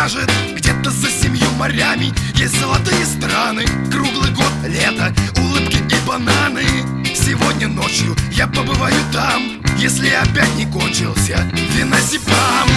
скажет: где-то за 7 морями есть золотые страны. Круглый год, лето, улыбки и бананы. Сегодня ночью я побываю там, если опять не кончился феназепам.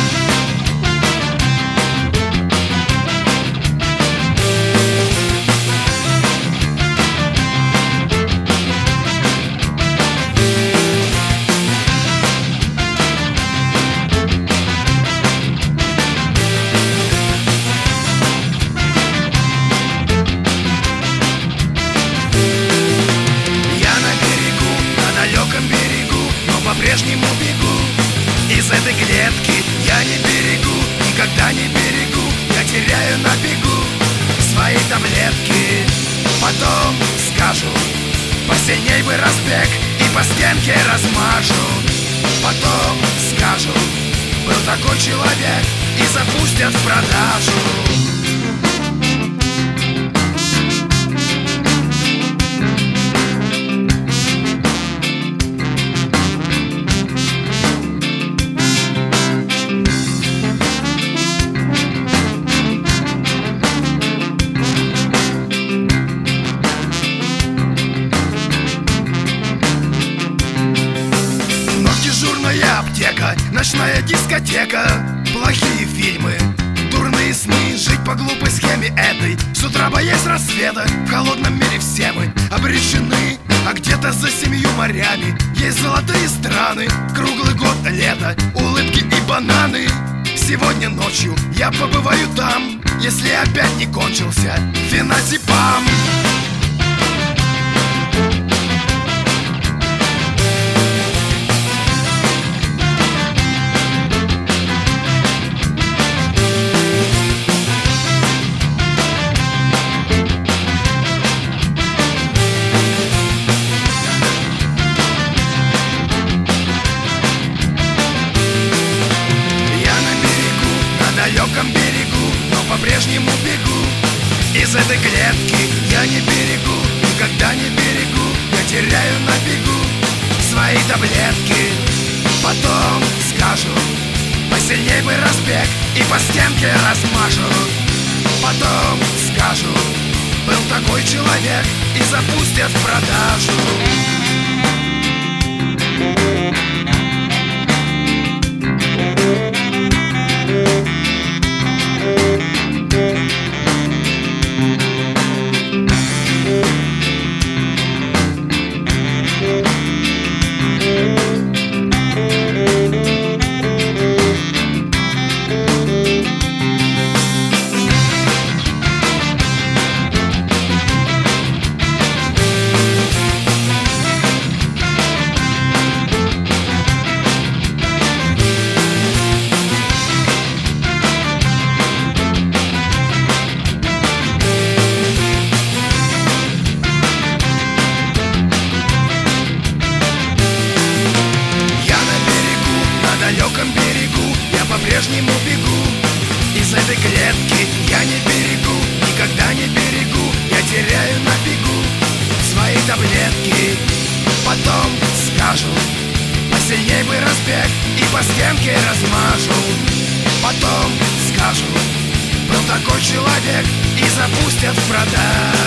По-прежнему бегу из этой клетки. Я не берегу, никогда не берегу. Я теряю на бегу свои таблетки. Потом скажу: посильней бы разбег и по стенке размажу. Потом скажу: был такой человек, и запустят в продажу. Аптека, ночная дискотека, плохие фильмы, дурные сны. Жить по глупой схеме этой, с утра боясь рассвета. В холодном мире все мы обречены, а где-то за 7 морями есть золотые страны. Круглый год, лето, улыбки и бананы. Сегодня ночью я побываю там, если опять не кончился феназепам. Берегу, но по-прежнему бегу из этой клетки. Я не берегу, никогда не берегу. Я теряю на бегу свои таблетки. Потом скажу: посильней бы разбег и по стенке размажу. Потом скажу: был такой человек, и запустят в продажу. По-прежнему бегу из этой клетки. Я не берегу, никогда не берегу. Я теряю на бегу свои таблетки. Потом скажу: посильней бы разбег и по стенке размажу. Потом скажу: был такой человек, и запустят в продажу.